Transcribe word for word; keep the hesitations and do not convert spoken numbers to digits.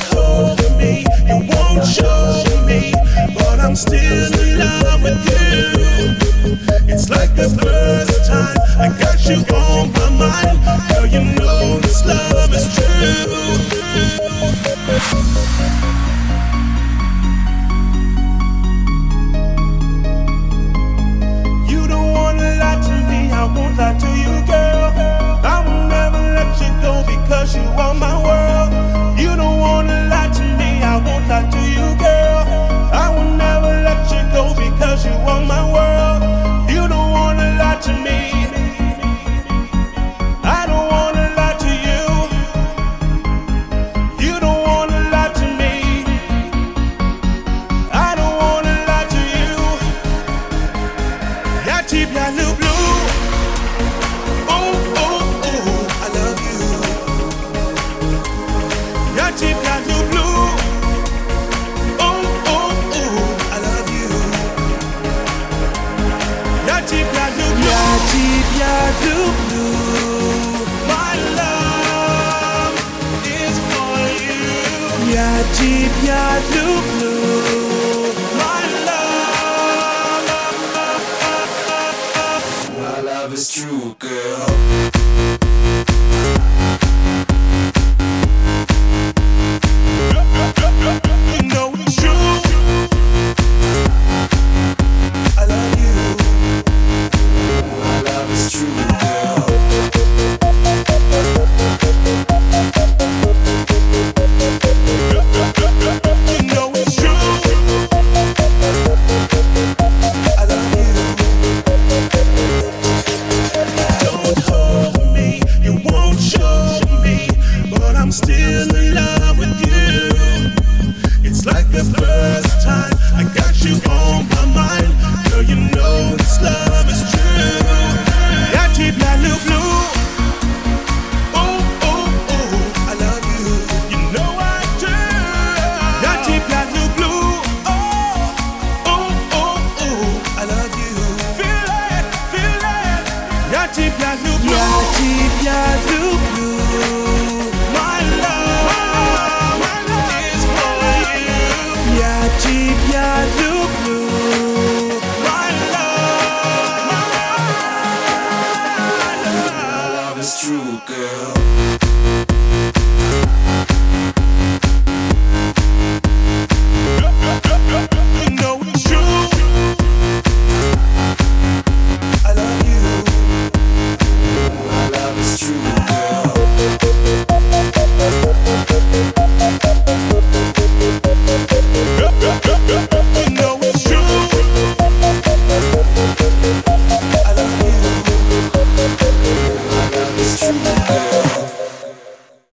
hold me, you won't show me, but I'm still in love with you. It's like the first time I got you on my mind. Girl, you know this love is true. You don't wanna lie to me, I won't lie to you, girl. I will never let you go because you are my world. You don't wanna lie to me, I won't lie to you, girl. I will never let you go because you are my world. You don't wanna lie to me. I don't wanna lie to you. You don't wanna lie to me. I don't wanna lie to you. Ya cheap, ya new blue. Oh, oh, oh, I love you. Ya cheap, ya new blue. Oh, oh, oh, I love you. Ya cheap, ya new blue. Ya cheap, ya new blue. My love is for you. Ya cheap, ya new blue. My love. My love is true, girl. You know it's true. I love you. My love is true, girl.